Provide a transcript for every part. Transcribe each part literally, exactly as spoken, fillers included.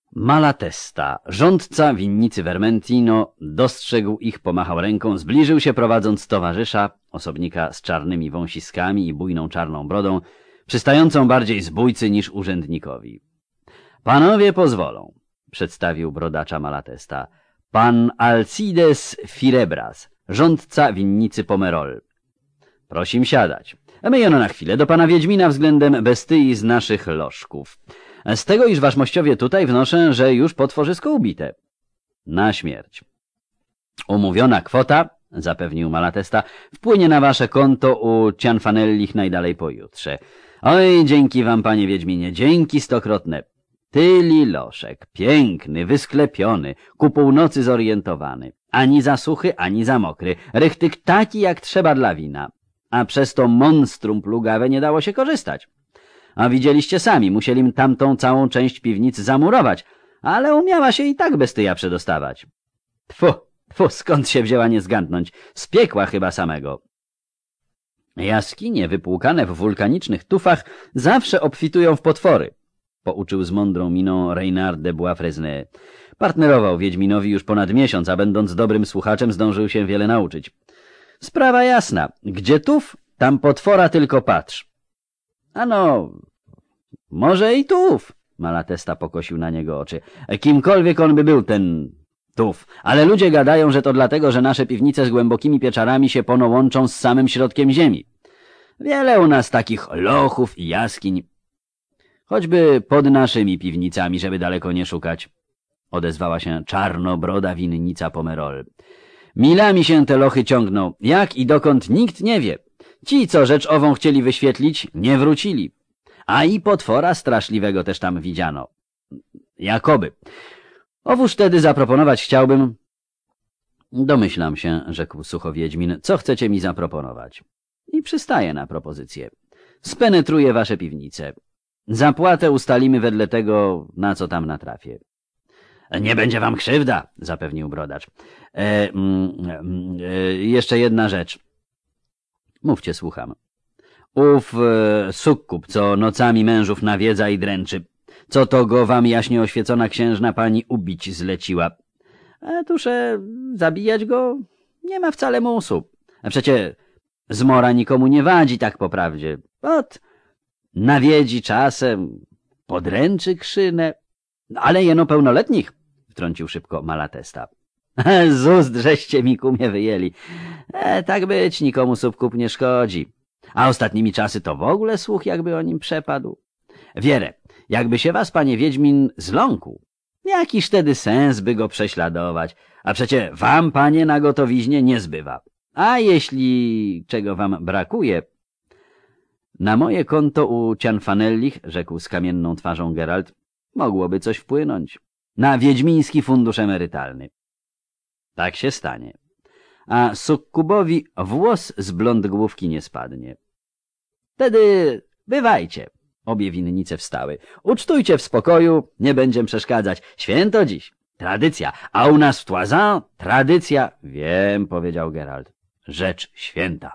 Malatesta, rządca winnicy Vermentino, dostrzegł ich, pomachał ręką, zbliżył się prowadząc towarzysza, osobnika z czarnymi wąsiskami i bujną czarną brodą, przystającą bardziej zbójcy niż urzędnikowi. Panowie pozwolą, przedstawił brodacza Malatesta, pan Alcides Firebras, rządca winnicy Pomerol. Prosim siadać. My jeno na chwilę do pana Wiedźmina względem bestyi z naszych lożków. Z tego, iż wasz mościowie tutaj wnoszę, że już potworzysko ubite. Na śmierć. Umówiona kwota, zapewnił Malatesta, wpłynie na wasze konto u Cianfanellich najdalej pojutrze. Oj, dzięki wam, panie Wiedźminie, dzięki stokrotne. Tyli loszek, piękny, wysklepiony, ku północy zorientowany. Ani za suchy, ani za mokry. Rychtyk taki, jak trzeba dla wina. A przez to monstrum plugawe nie dało się korzystać. A widzieliście sami, musieli tamtą całą część piwnicy zamurować, ale umiała się i tak bestyja przedostawać. Tfu, tfu, skąd się wzięła nie zgadnąć? Z piekła chyba samego. Jaskinie wypłukane w wulkanicznych tufach zawsze obfitują w potwory, pouczył z mądrą miną Reynard de Bois-Fresnay. Partnerował Wiedźminowi już ponad miesiąc, a będąc dobrym słuchaczem zdążył się wiele nauczyć. Sprawa jasna, gdzie tuf, tam potwora tylko patrz. Ano, może i tuf, Malatesta pokosił na niego oczy. Kimkolwiek on by był, ten tuf. Ale ludzie gadają, że to dlatego, że nasze piwnice z głębokimi pieczarami się pono łączą z samym środkiem ziemi. Wiele u nas takich lochów i jaskiń. Choćby pod naszymi piwnicami, żeby daleko nie szukać, odezwała się czarnobroda winnica Pomerol. Milami się te lochy ciągną, jak i dokąd nikt nie wie. Ci, co rzecz ową chcieli wyświetlić, nie wrócili. A i potwora straszliwego też tam widziano. Jakoby. Owóż wtedy zaproponować chciałbym... Domyślam się, rzekł sucho Wiedźmin, co chcecie mi zaproponować. I przystaję na propozycję. Spenetruję wasze piwnice. Zapłatę ustalimy wedle tego, na co tam natrafię. Nie będzie wam krzywda, zapewnił brodacz. E, mm, e, jeszcze jedna rzecz. Mówcie, słucham. Ów e, sukkub, co nocami mężów nawiedza i dręczy, co to go wam jaśnie oświecona księżna pani ubić zleciła. A tuże zabijać go nie ma wcale musu. A przecie zmora nikomu nie wadzi, tak po prawdzie. Ot, nawiedzi czasem, podręczy krzynę, ale jeno pełnoletnich, wtrącił szybko Malatesta. Z ust żeście mi kumie wyjęli. E, tak być, nikomu subkup nie szkodzi. A ostatnimi czasy to w ogóle słuch jakby o nim przepadł. Wierę, jakby się was, panie Wiedźmin, zląkł, jakiż wtedy sens by go prześladować, a przecie wam, panie, na gotowiźnie nie zbywa. A jeśli czego wam brakuje... Na moje konto u Cianfanellich, rzekł z kamienną twarzą Geralt, mogłoby coś wpłynąć. Na wiedźmiński fundusz emerytalny. Tak się stanie. A sukkubowi włos z blond główki nie spadnie. Wtedy bywajcie. Obie winnice wstały. Ucztujcie w spokoju, nie będziemy przeszkadzać. Święto dziś. Tradycja. A u nas w Toisans tradycja. Wiem, powiedział Geralt. Rzecz święta.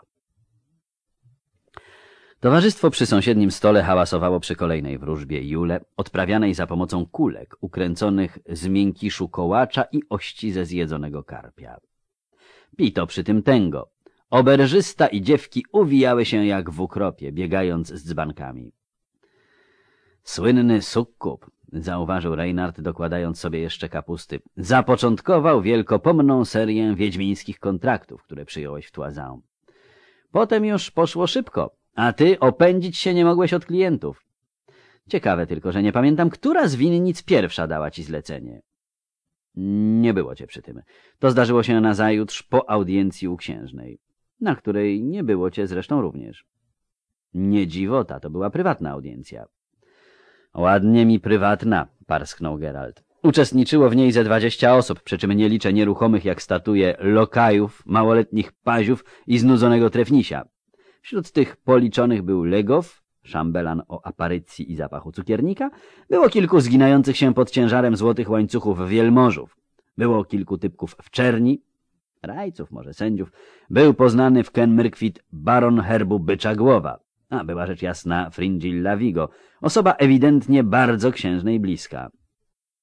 Towarzystwo przy sąsiednim stole hałasowało przy kolejnej wróżbie Jule, odprawianej za pomocą kulek ukręconych z miękiszu kołacza i ości ze zjedzonego karpia. Pito przy tym tęgo. Oberżysta i dziewki uwijały się jak w ukropie, biegając z dzbankami. Słynny sukkub, zauważył Reynard, dokładając sobie jeszcze kapusty, zapoczątkował wielkopomną serię wiedźmińskich kontraktów, które przyjąłeś w Toisans. Potem już poszło szybko, a ty opędzić się nie mogłeś od klientów. Ciekawe tylko, że nie pamiętam, która z winnic pierwsza dała ci zlecenie. Nie było cię przy tym. To zdarzyło się nazajutrz po audiencji u księżnej, na której nie było cię zresztą również. Nie dziwota, to była prywatna audiencja. Ładnie mi prywatna, parsknął Geralt. Uczestniczyło w niej ze dwadzieścia osób, przy czym nie liczę nieruchomych jak statue lokajów, małoletnich paziów i znudzonego trefnisia. Wśród tych policzonych był Legow, szambelan o aparycji i zapachu cukiernika, było kilku zginających się pod ciężarem złotych łańcuchów wielmożów, było kilku typków w czerni, rajców, może sędziów, był poznany w Kenmyrkwit baron herbu Bycza Głowa, a była rzecz jasna Fringilla Vigo, osoba ewidentnie bardzo księżnej bliska.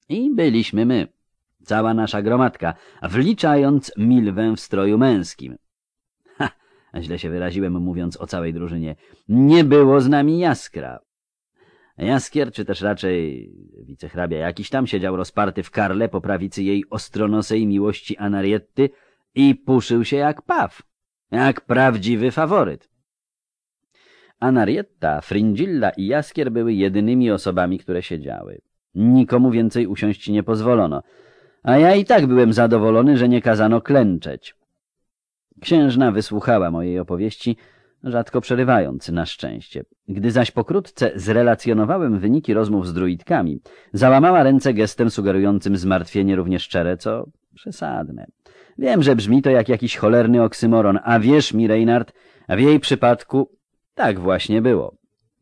I byliśmy my, cała nasza gromadka, wliczając Milwę w stroju męskim. Ha, źle się wyraziłem, mówiąc o całej drużynie. Nie było z nami Jaskra. Jaskier, czy też raczej wicehrabia jakiś tam, siedział rozparty w karle po prawicy jej ostronosej miłości Anarietty i puszył się jak paw, jak prawdziwy faworyt. Anarietta, Fringilla i Jaskier były jedynymi osobami, które siedziały. Nikomu więcej usiąść nie pozwolono, a ja i tak byłem zadowolony, że nie kazano klęczeć. Księżna wysłuchała mojej opowieści, rzadko przerywając na szczęście. Gdy zaś pokrótce zrelacjonowałem wyniki rozmów z druidkami, załamała ręce gestem sugerującym zmartwienie równie szczere, co przesadne. Wiem, że brzmi to jak jakiś cholerny oksymoron, a wierz mi, Reynard, w jej przypadku tak właśnie było.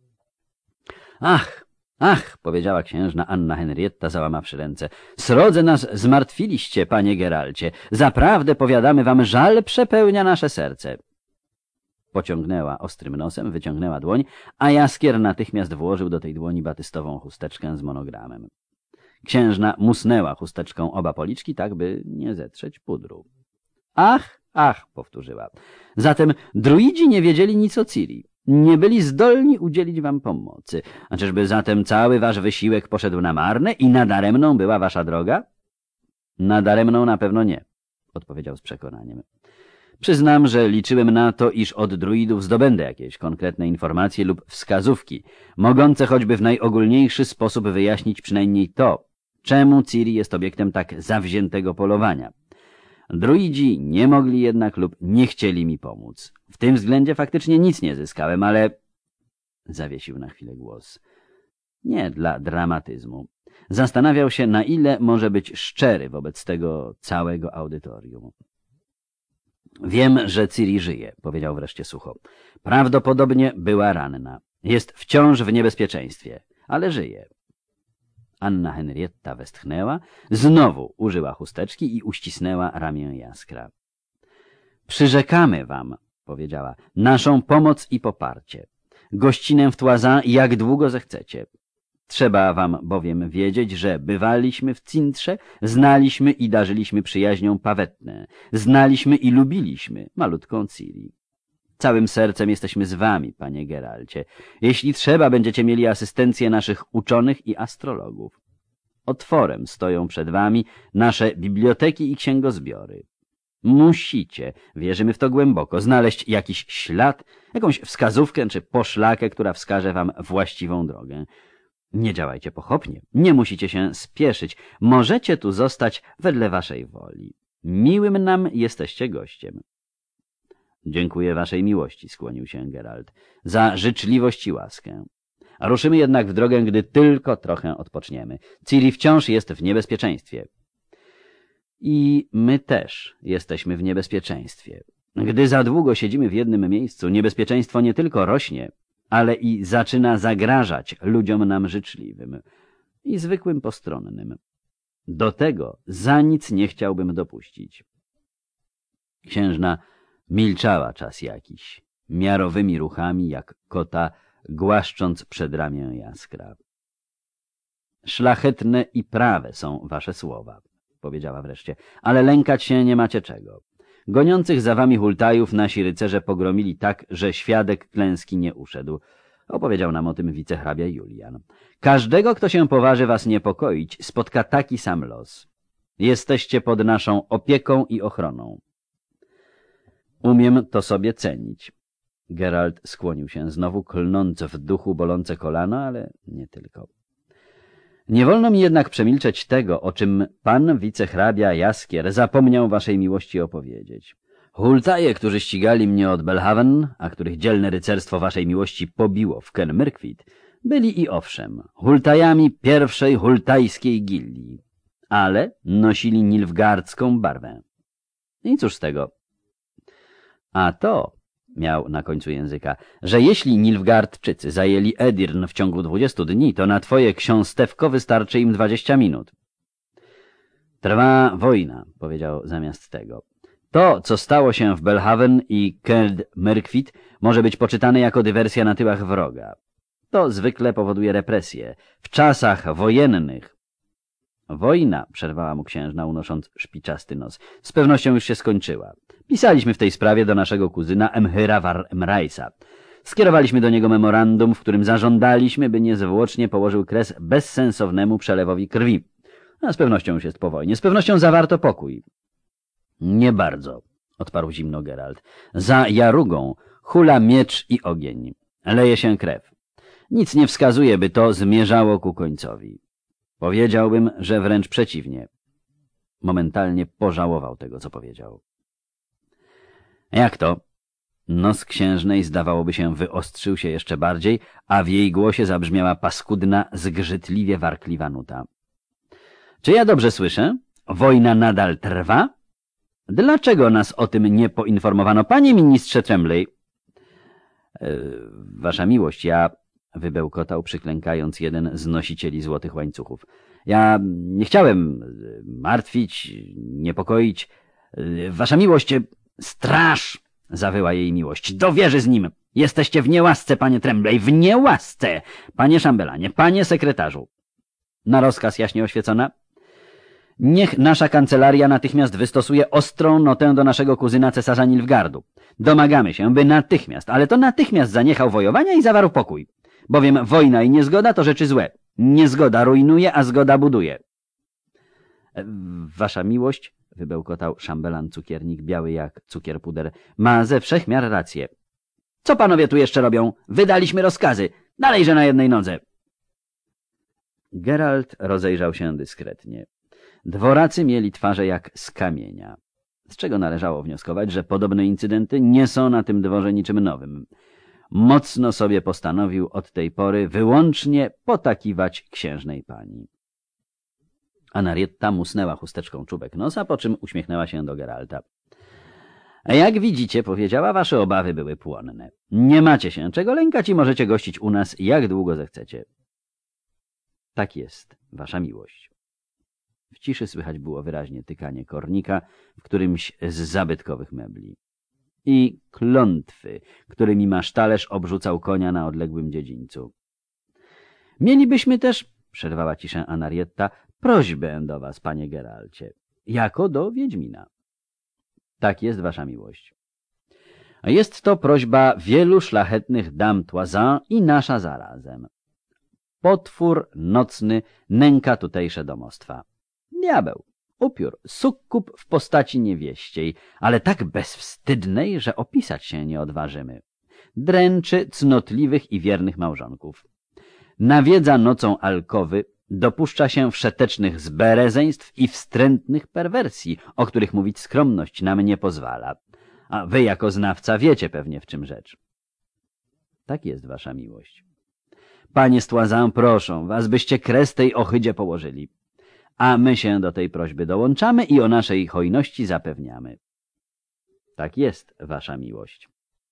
Ach, ach, powiedziała księżna Anna Henrietta, załamawszy ręce. Srodze nas zmartwiliście, panie Geralcie. Zaprawdę, powiadamy wam, żal przepełnia nasze serce. Pociągnęła ostrym nosem, wyciągnęła dłoń, a Jaskier natychmiast włożył do tej dłoni batystową chusteczkę z monogramem. Księżna musnęła chusteczką oba policzki, tak by nie zetrzeć pudru. Ach, ach, powtórzyła. Zatem druidzi nie wiedzieli nic o Ciri. Nie byli zdolni udzielić wam pomocy. A czyżby zatem cały wasz wysiłek poszedł na marne i nadaremną była wasza droga? Nadaremną na pewno nie, odpowiedział z przekonaniem. Przyznam, że liczyłem na to, iż od druidów zdobędę jakieś konkretne informacje lub wskazówki, mogące choćby w najogólniejszy sposób wyjaśnić przynajmniej to, czemu Ciri jest obiektem tak zawziętego polowania. Druidzi nie mogli jednak lub nie chcieli mi pomóc. W tym względzie faktycznie nic nie zyskałem, ale... Zawiesił na chwilę głos. Nie dla dramatyzmu. Zastanawiał się, na ile może być szczery wobec tego całego audytorium. Wiem, że Ciri żyje, powiedział wreszcie sucho. Prawdopodobnie była ranna. Jest wciąż w niebezpieczeństwie, ale żyje. Anna Henrietta westchnęła, znowu użyła chusteczki i uścisnęła ramię Jaskra. Przyrzekamy wam, powiedziała, naszą pomoc i poparcie. Gościnę w Tłazan jak długo zechcecie. Trzeba wam bowiem wiedzieć, że bywaliśmy w Cintrze, znaliśmy i darzyliśmy przyjaźnią Pawetnę, znaliśmy i lubiliśmy malutką Ciri. Całym sercem jesteśmy z wami, panie Geralcie. Jeśli trzeba, będziecie mieli asystencję naszych uczonych i astrologów. Otworem stoją przed wami nasze biblioteki i księgozbiory. Musicie, wierzymy w to głęboko, znaleźć jakiś ślad, jakąś wskazówkę czy poszlakę, która wskaże wam właściwą drogę. Nie działajcie pochopnie, nie musicie się spieszyć. Możecie tu zostać wedle waszej woli. Miłym nam jesteście gościem. Dziękuję waszej miłości, skłonił się Geralt, za życzliwość i łaskę. Ruszymy jednak w drogę, gdy tylko trochę odpoczniemy. Ciri wciąż jest w niebezpieczeństwie. I my też jesteśmy w niebezpieczeństwie. Gdy za długo siedzimy w jednym miejscu, niebezpieczeństwo nie tylko rośnie, ale i zaczyna zagrażać ludziom nam życzliwym i zwykłym postronnym. Do tego za nic nie chciałbym dopuścić. Księżna milczała czas jakiś, miarowymi ruchami jak kota, głaszcząc przedramię Jaskra. Szlachetne i prawe są wasze słowa, powiedziała wreszcie, ale lękać się nie macie czego. Goniących za wami hultajów nasi rycerze pogromili tak, że świadek klęski nie uszedł. Opowiedział nam o tym wicehrabia Julian. Każdego, kto się poważy was niepokoić, spotka taki sam los. Jesteście pod naszą opieką i ochroną. Umiem to sobie cenić. Geralt skłonił się znowu, klnąc w duchu bolące kolano, ale nie tylko. Nie wolno mi jednak przemilczeć tego, o czym pan wicehrabia Jaskier zapomniał waszej miłości opowiedzieć. Hultaje, którzy ścigali mnie od Belhaven, a których dzielne rycerstwo waszej miłości pobiło w Kenmyrkwit, byli i owszem hultajami pierwszej hultajskiej gildii, ale nosili nilfgaardzką barwę. I cóż z tego? A to, miał na końcu języka, że jeśli Nilfgaardczycy zajęli Edirn w ciągu dwudziestu dni, to na twoje ksiąstewko wystarczy im dwadzieścia minut. Trwa wojna, powiedział zamiast tego. To, co stało się w Belhaven i Kenmyrkwit, może być poczytane jako dywersja na tyłach wroga. To zwykle powoduje represje. W czasach wojennych Wojna, przerwała mu księżna, unosząc szpiczasty nos, z pewnością już się skończyła. Pisaliśmy w tej sprawie do naszego kuzyna Emhyra war Emraisa. Skierowaliśmy do niego memorandum, w którym zażądaliśmy, by niezwłocznie położył kres bezsensownemu przelewowi krwi. A z pewnością już jest po wojnie, z pewnością zawarto pokój. Nie bardzo, odparł zimno Geralt. Za Jarugą hula miecz i ogień. Leje się krew. Nic nie wskazuje, by to zmierzało ku końcowi. Powiedziałbym, że wręcz przeciwnie. Momentalnie pożałował tego, co powiedział. Jak to? Nos księżnej, zdawałoby się, wyostrzył się jeszcze bardziej, a w jej głosie zabrzmiała paskudna, zgrzytliwie warkliwa nuta. Czy ja dobrze słyszę? Wojna nadal trwa? Dlaczego nas o tym nie poinformowano, panie ministrze Tremblay? E, wasza miłość, ja... wybełkotał, przyklękając jeden z nosicieli złotych łańcuchów. Ja nie chciałem martwić, niepokoić. Wasza miłość... Straż! Zawyła jej miłość. Do wieży z nim! Jesteście w niełasce, panie Tremblay, w niełasce! Panie szambelanie, panie sekretarzu. Na rozkaz jaśnie oświecona? Niech nasza kancelaria natychmiast wystosuje ostrą notę do naszego kuzyna cesarza Nilfgardu. Domagamy się, by natychmiast, ale to natychmiast zaniechał wojowania i zawarł pokój. Bowiem wojna i niezgoda to rzeczy złe. Niezgoda rujnuje, a zgoda buduje. Wasza miłość, wybełkotał szambelan cukiernik, biały jak cukier puder, ma ze wszech miar rację. Co panowie tu jeszcze robią? Wydaliśmy rozkazy. Dalejże na jednej nodze. Geralt rozejrzał się dyskretnie. Dworacy mieli twarze jak z kamienia, z czego należało wnioskować, że podobne incydenty nie są na tym dworze niczym nowym. Mocno sobie postanowił od tej pory wyłącznie potakiwać księżnej pani. Anarietta musnęła chusteczką czubek nosa, po czym uśmiechnęła się do Geralta. Jak widzicie, powiedziała, wasze obawy były płonne. Nie macie się czego lękać i możecie gościć u nas jak długo zechcecie. Tak jest, wasza miłość. W ciszy słychać było wyraźnie tykanie kornika w którymś z zabytkowych mebli. I klątwy, którymi masztalerz obrzucał konia na odległym dziedzińcu. Mielibyśmy też, przerwała ciszę Anarietta, prośbę do was, panie Geralcie, jako do Wiedźmina. Tak jest, wasza miłość. Jest to prośba wielu szlachetnych dam Toisane i nasza zarazem. Potwór nocny nęka tutejsze domostwa. Diabeł, upiór, sukkub w postaci niewieściej, ale tak bezwstydnej, że opisać się nie odważymy. Dręczy cnotliwych i wiernych małżonków. Nawiedza nocą alkowy, dopuszcza się wszetecznych zberezeństw i wstrętnych perwersji, o których mówić skromność nam nie pozwala. A wy jako znawca wiecie pewnie, w czym rzecz. Tak jest, wasza miłość. Panie z Toisane, proszę was, byście kres tej ohydzie położyli. A my się do tej prośby dołączamy i o naszej hojności zapewniamy. Tak jest, wasza miłość.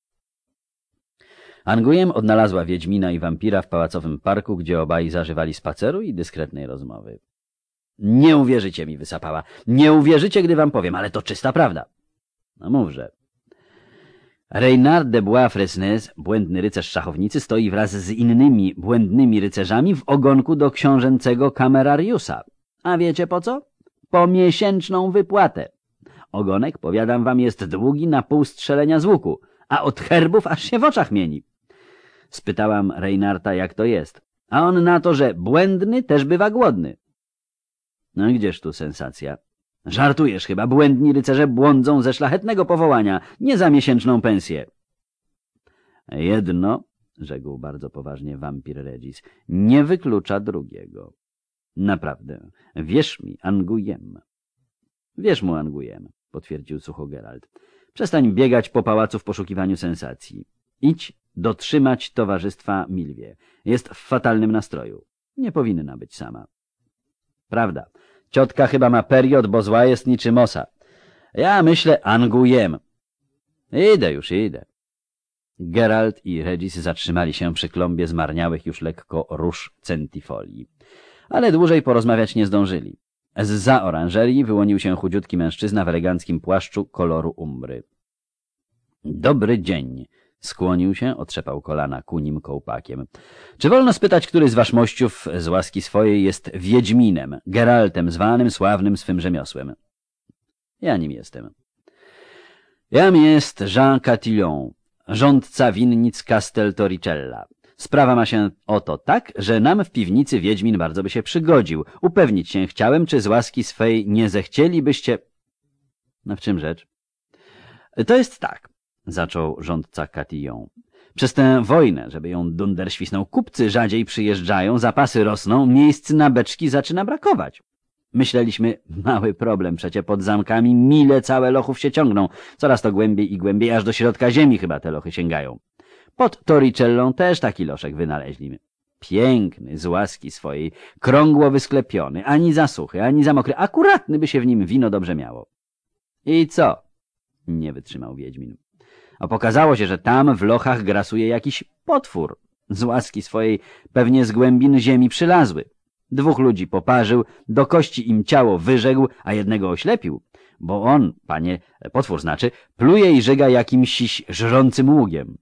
Angoulême odnalazła Wiedźmina i wampira w pałacowym parku, gdzie obaj zażywali spaceru i dyskretnej rozmowy. Nie uwierzycie mi, wysapała. Nie uwierzycie, gdy wam powiem, ale to czysta prawda. No mówże. Reynard de Bois-Fresnez, błędny rycerz szachownicy, stoi wraz z innymi błędnymi rycerzami w ogonku do książęcego kamerariusa. A wiecie po co? Po miesięczną wypłatę. Ogonek, powiadam wam, jest długi na pół strzelenia z łuku, a od herbów aż się w oczach mieni. Spytałam Reynarda, jak to jest, a on na to, że błędny też bywa głodny. No i gdzież tu sensacja? Żartujesz chyba, błędni rycerze błądzą ze szlachetnego powołania, nie za miesięczną pensję. Jedno, rzekł bardzo poważnie wampir Regis, nie wyklucza drugiego. Naprawdę, wierz mi, Angoulême. Wierz mu, Angoulême, potwierdził sucho Geralt. Przestań biegać po pałacu w poszukiwaniu sensacji. Idź dotrzymać towarzystwa Milwie. Jest w fatalnym nastroju. Nie powinna być sama. Prawda, ciotka chyba ma period, bo zła jest niczym osa. Ja myślę, Angoulême. Idę już, idę. Geralt i Regis zatrzymali się przy klombie zmarniałych już lekko róż centifolii. Ale dłużej porozmawiać nie zdążyli. Zza oranżerii wyłonił się chudziutki mężczyzna w eleganckim płaszczu koloru umbry. Dobry dzień, Skłonił się, otrzepał kolana kunim kołpakiem. Czy wolno spytać, który z waszmościów z łaski swojej jest Wiedźminem, Geraltem zwanym, sławnym swym rzemiosłem? Ja nim jestem. Jam jest Jean Catillon, rządca winnic Castel Torricella. Sprawa ma się oto tak, że nam w piwnicy Wiedźmin bardzo by się przygodził. Upewnić się chciałem, czy z łaski swej nie zechcielibyście... No w czym rzecz? To jest tak, zaczął rządca Catillon. Przez tę wojnę, żeby ją dunder świsnął, kupcy rzadziej przyjeżdżają, zapasy rosną, miejsc na beczki zaczyna brakować. Myśleliśmy, mały problem, przecie pod zamkami mile całe lochów się ciągną, coraz to głębiej i głębiej, aż do środka ziemi chyba te lochy sięgają. Pod Torricellą też taki loszek wynaleźliśmy. Piękny, z łaski swojej, krągło wysklepiony, ani za suchy, ani za mokry, akuratny by się w nim wino dobrze miało. I co? Nie wytrzymał Wiedźmin. A pokazało się, że tam w lochach grasuje jakiś potwór. Z łaski swojej pewnie z głębin ziemi przylazły. Dwóch ludzi poparzył, do kości im ciało wyżegł, a jednego oślepił, bo on, panie, potwór znaczy, pluje i żyga jakimś żrącym ługiem.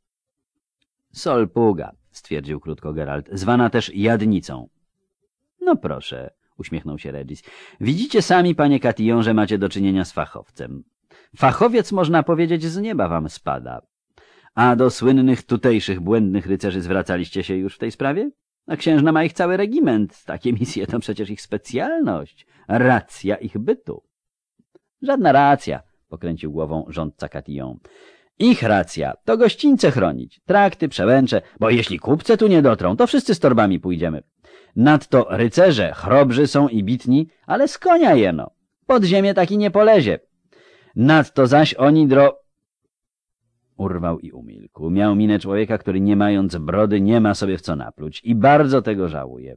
Solpuga, stwierdził krótko Geralt, zwana też jadnicą. No proszę, uśmiechnął się Regis. Widzicie sami, panie Catillon, że macie do czynienia z fachowcem. Fachowiec, można powiedzieć, z nieba wam spada. A do słynnych tutejszych błędnych rycerzy zwracaliście się już w tej sprawie? A księżna ma ich cały regiment. Takie misje to przecież ich specjalność. Racja ich bytu. Żadna racja, pokręcił głową rządca Catillon. Ich racja to gościńce chronić, trakty, przełęcze, bo jeśli kupce tu nie dotrą, to wszyscy z torbami pójdziemy. Nadto rycerze chrobrzy są i bitni, ale z konia jeno. Pod ziemię taki nie polezie. Nadto zaś oni dro... Urwał i umilkł. Miał minę człowieka, który nie mając brody nie ma sobie w co napluć i bardzo tego żałuje.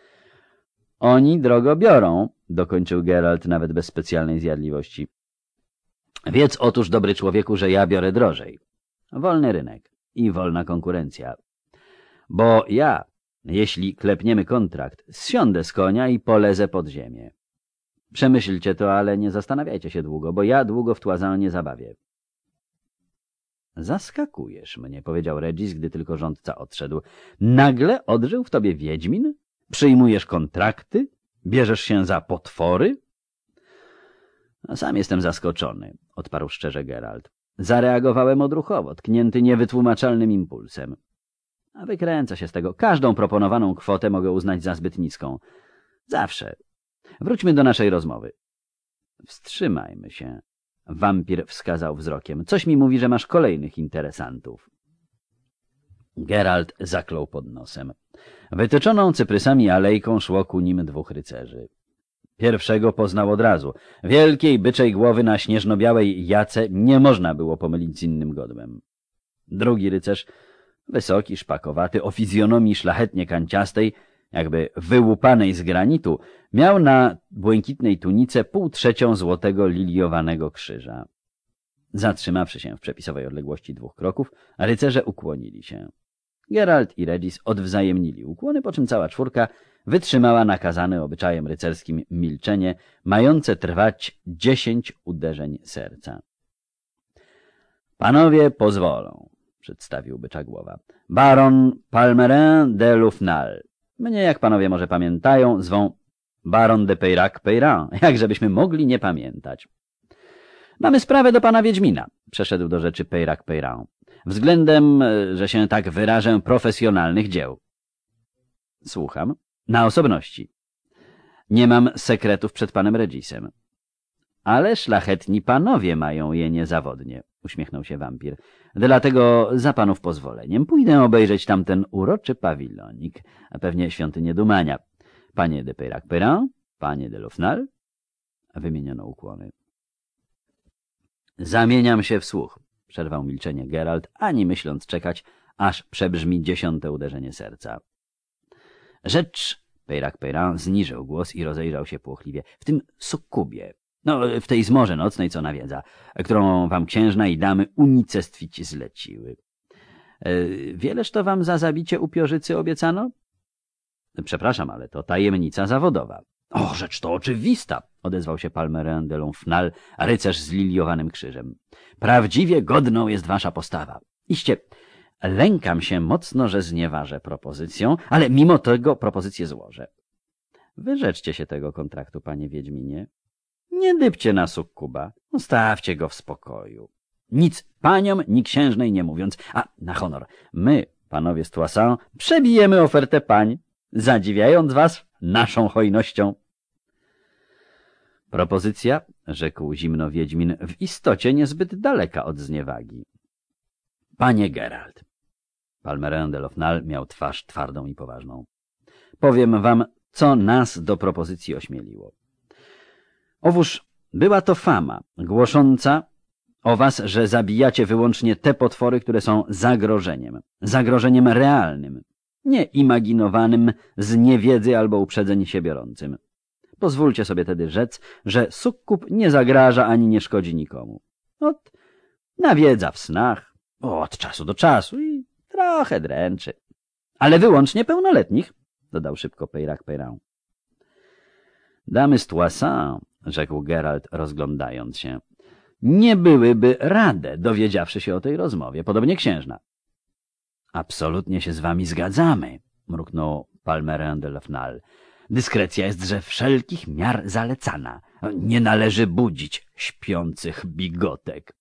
Oni drogo biorą, dokończył Geralt nawet bez specjalnej zjadliwości. Wiedz otóż, dobry człowieku, że ja biorę drożej. Wolny rynek i wolna konkurencja. Bo ja, jeśli klepniemy kontrakt, zsiądę z konia i polezę pod ziemię. Przemyślcie to, ale nie zastanawiajcie się długo, bo ja długo w Tłazę nie zabawię. Zaskakujesz mnie, powiedział Regis, gdy tylko rządca odszedł. Nagle odżył w tobie Wiedźmin? Przyjmujesz kontrakty? Bierzesz się za potwory? Sam jestem zaskoczony, odparł szczerze Geralt. Zareagowałem odruchowo, tknięty niewytłumaczalnym impulsem. A wykręca się z tego. Każdą proponowaną kwotę mogę uznać za zbyt niską. Zawsze. Wróćmy do naszej rozmowy. Wstrzymajmy się. Wampir wskazał wzrokiem. Coś mi mówi, że masz kolejnych interesantów. Geralt zaklął pod nosem. Wytyczoną cyprysami alejką szło ku nim dwóch rycerzy. Pierwszego poznał od razu. Wielkiej byczej głowy na śnieżno-białej jace nie można było pomylić z innym godłem. Drugi rycerz, wysoki, szpakowaty, o fizjonomii szlachetnie kanciastej, jakby wyłupanej z granitu, miał na błękitnej tunice pół trzecią złotego liliowanego krzyża. Zatrzymawszy się w przepisowej odległości dwóch kroków, rycerze ukłonili się. Geralt i Regis odwzajemnili ukłony, po czym cała czwórka wytrzymała nakazane obyczajem rycerskim milczenie, mające trwać dziesięć uderzeń serca. Panowie pozwolą, przedstawił bycza głowa. Baron Palmerin de Lufnal. Mnie, jak panowie może pamiętają, zwą Baron de Peyrac-Peyran, jakżebyśmy mogli nie pamiętać. Mamy sprawę do pana Wiedźmina, przeszedł do rzeczy Peyrac-Peyran, względem, że się tak wyrażę, profesjonalnych dzieł. Słucham. Na osobności. Nie mam sekretów przed panem Regisem. Ale szlachetni panowie mają je niezawodnie, uśmiechnął się wampir. Dlatego za panów pozwoleniem pójdę obejrzeć tamten uroczy pawilonik, a pewnie świątynię Dumania. Panie de Peyrac-Peyran, panie de Lufnal. Wymieniono ukłony. Zamieniam się w słuch, przerwał milczenie Geralt, ani myśląc czekać, aż przebrzmi dziesiąte uderzenie serca. Rzecz, Peyrac-Peyran zniżył głos i rozejrzał się płochliwie, w tym sukubie, no w tej zmorze nocnej, co nawiedza, którą wam księżna i damy unicestwić zleciły. E, wieleż to wam za zabicie upiorzycy obiecano? Przepraszam, ale to tajemnica zawodowa. O, rzecz to oczywista, odezwał się Palmerin de Lufnal, rycerz z liliowanym krzyżem. Prawdziwie godną jest wasza postawa. Iście, lękam się mocno, że znieważę propozycją, ale mimo tego propozycję złożę. Wyrzeczcie się tego kontraktu, panie Wiedźminie. Nie dybcie na sukkuba, zostawcie go w spokoju. Nic paniom, ni księżnej nie mówiąc, a na honor, my, panowie z Toisson, przebijemy ofertę pań, zadziwiając was naszą hojnością. Propozycja, rzekł zimno Wiedźmin, w istocie niezbyt daleka od zniewagi. Panie Geralt, Palmerin de Lofnal miał twarz twardą i poważną. Powiem wam, co nas do propozycji ośmieliło. Owóż była to fama głosząca o was, że zabijacie wyłącznie te potwory, które są zagrożeniem, zagrożeniem realnym, nie imaginowanym z niewiedzy albo uprzedzeń się biorącym. Pozwólcie sobie tedy rzec, że sukkub nie zagraża ani nie szkodzi nikomu. Ot, nawiedza w snach, od czasu do czasu i trochę dręczy. Ale wyłącznie pełnoletnich, dodał szybko Peyrac Peyran. Damy z Toisson, rzekł Geralt, rozglądając się, nie byłyby rade, dowiedziawszy się o tej rozmowie, podobnie księżna. Absolutnie się z wami zgadzamy, mruknął Palmerin de Lofnal. Dyskrecja jest ze wszelkich miar zalecana. Nie należy budzić śpiących bigotek.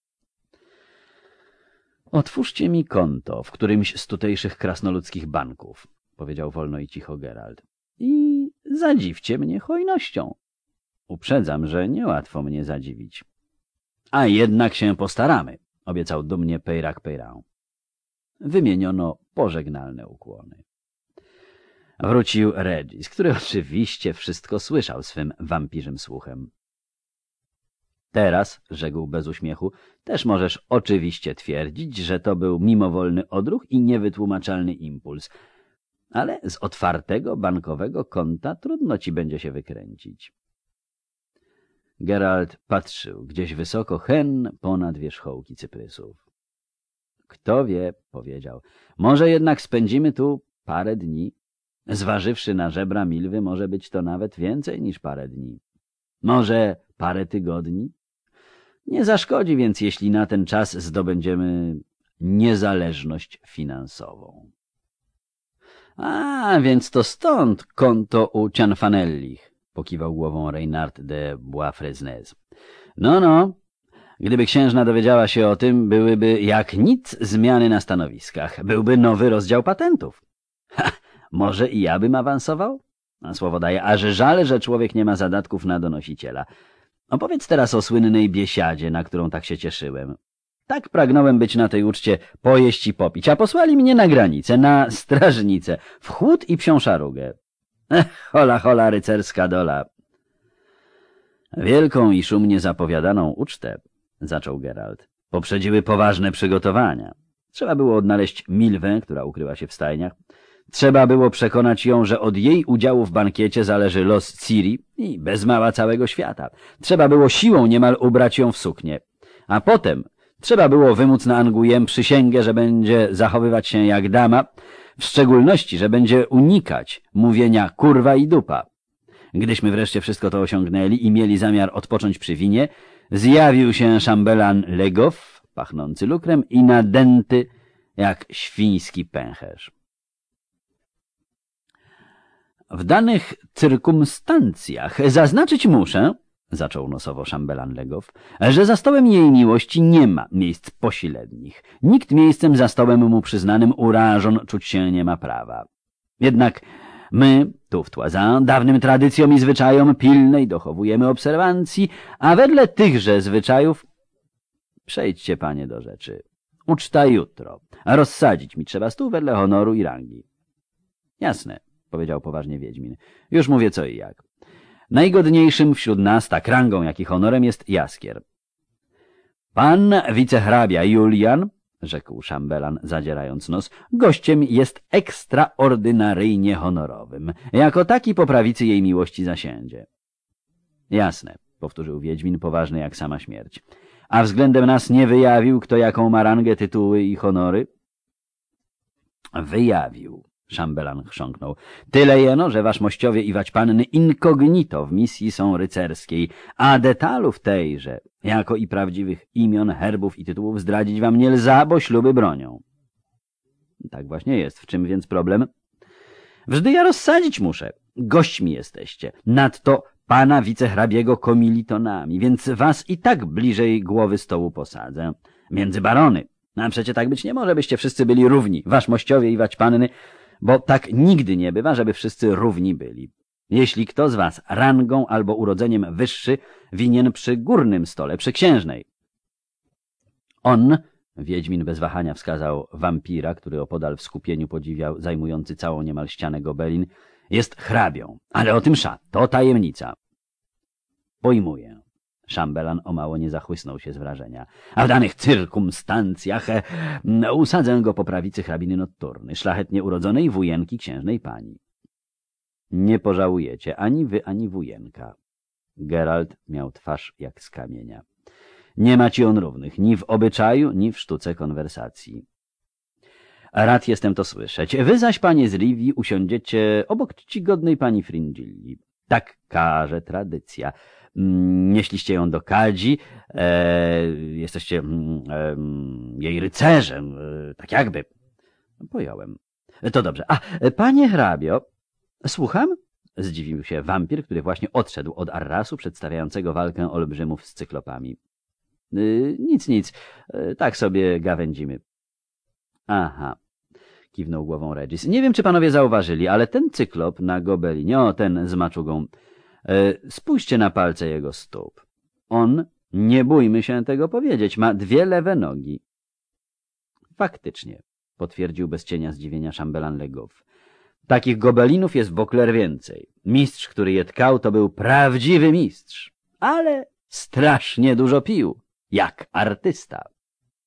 Otwórzcie mi konto w którymś z tutejszych krasnoludzkich banków, powiedział wolno i cicho Geralt, i zadziwcie mnie hojnością. Uprzedzam, że niełatwo mnie zadziwić. A jednak się postaramy, obiecał dumnie Peyrac Peyran. Wymieniono pożegnalne ukłony. Wrócił Regis, który oczywiście wszystko słyszał swym wampirzym słuchem. Teraz, rzekł bez uśmiechu, też możesz oczywiście twierdzić, że to był mimowolny odruch i niewytłumaczalny impuls, ale z otwartego bankowego konta trudno ci będzie się wykręcić. Geralt patrzył gdzieś wysoko hen ponad wierzchołki cyprysów. Kto wie, powiedział, może jednak spędzimy tu parę dni. Zważywszy na żebra Milwy, może być to nawet więcej niż parę dni. Może parę tygodni? Nie zaszkodzi więc, jeśli na ten czas zdobędziemy niezależność finansową. A, więc to stąd konto u Cianfanellich, pokiwał głową Reynard de Bois-Fresnez. No, no, gdyby księżna dowiedziała się o tym, byłyby jak nic zmiany na stanowiskach. Byłby nowy rozdział patentów. Ha! Może i ja bym awansował? A słowo daję, aż żal, że człowiek nie ma zadatków na donosiciela. Opowiedz teraz o słynnej biesiadzie, na którą tak się cieszyłem. Tak pragnąłem być na tej uczcie, pojeść i popić, a posłali mnie na granicę, na strażnicę, w chłód i psią szarugę. Ech, hola, hola, rycerska dola. Wielką i szumnie zapowiadaną ucztę, zaczął Geralt, poprzedziły poważne przygotowania. Trzeba było odnaleźć Milwę, która ukryła się w stajniach. Trzeba było przekonać ją, że od jej udziału w bankiecie zależy los Ciri i bez mała całego świata. Trzeba było siłą niemal ubrać ją w suknię. A potem trzeba było wymóc na Anguiem przysięgę, że będzie zachowywać się jak dama, w szczególności, że będzie unikać mówienia kurwa i dupa. Gdyśmy wreszcie wszystko to osiągnęli i mieli zamiar odpocząć przy winie, zjawił się szambelan Legow, pachnący lukrem i nadęty jak świński pęcherz. W danych cyrkumstancjach zaznaczyć muszę, zaczął nosowo szambelan Legow, że za stołem jej miłości nie ma miejsc pośrednich. Nikt miejscem za stołem mu przyznanym urażon czuć się nie ma prawa. Jednak my, tu w Toisson, dawnym tradycjom i zwyczajom pilnej dochowujemy obserwancji, a wedle tychże zwyczajów... Przejdźcie, panie, do rzeczy. Uczta jutro, a rozsadzić mi trzeba stół wedle honoru i rangi. Jasne, powiedział poważnie Wiedźmin. Już mówię co i jak. Najgodniejszym wśród nas, tak rangą jak i honorem, jest jaskier. Pan wicehrabia Julian, rzekł szambelan, zadzierając nos, gościem jest ekstraordynaryjnie honorowym. Jako taki po prawicy jej miłości zasiędzie. Jasne, powtórzył Wiedźmin, poważny jak sama śmierć. A względem nas nie wyjawił, kto jaką ma rangę, tytuły i honory? Wyjawił, szambelan chrząknął. Tyle jeno, że wasz mościowie i wać panny incognito w misji są rycerskiej, a detalów tejże Jako i prawdziwych imion, herbów i tytułów zdradzić wam nie lza, bo śluby bronią. Tak właśnie jest. W czym więc problem? Wżdy ja rozsadzić muszę. Gośćmi jesteście. Nadto pana wicehrabiego komilitonami, więc was i tak bliżej głowy stołu posadzę. Między barony. A przecie tak być nie może, byście wszyscy byli równi, wasz mościowie i wać panny, bo tak nigdy nie bywa, żeby wszyscy równi byli. Jeśli kto z was rangą albo urodzeniem wyższy, winien przy górnym stole, przy księżnej. On, wiedźmin bez wahania wskazał wampira, który opodal w skupieniu podziwiał zajmujący całą niemal ścianę gobelin, jest hrabią, ale o tym sza, to tajemnica. Pojmuję. Szambelan o mało nie zachłysnął się z wrażenia. A w danych cyrkumstancjach e, usadzę go po prawicy hrabiny Notturny, szlachetnie urodzonej wujenki księżnej pani. Nie pożałujecie, ani wy, ani wujenka. Geralt miał twarz jak z kamienia. Nie ma ci on równych, ni w obyczaju, ni w sztuce konwersacji. Rad jestem to słyszeć. Wy zaś, panie z Livii, usiądziecie obok czcigodnej pani Fringilli. Tak każe tradycja. Nieśliście ją do kadzi, e, jesteście e, jej rycerzem, e, tak jakby. Pojąłem. To dobrze. A, panie hrabio, słucham? Zdziwił się wampir, który właśnie odszedł od Arrasu przedstawiającego walkę olbrzymów z cyklopami. Y, nic, nic. Y, tak sobie gawędzimy. Aha, kiwnął głową Regis. Nie wiem, czy panowie zauważyli, ale ten cyklop na gobelinie, o, ten z maczugą, y, spójrzcie na palce jego stóp. On, nie bójmy się tego powiedzieć, ma dwie lewe nogi. Faktycznie, potwierdził bez cienia zdziwienia szambelan Legow. Takich gobelinów jest w Beauclair więcej. Mistrz, który je tkał, to był prawdziwy mistrz, ale strasznie dużo pił, jak artysta.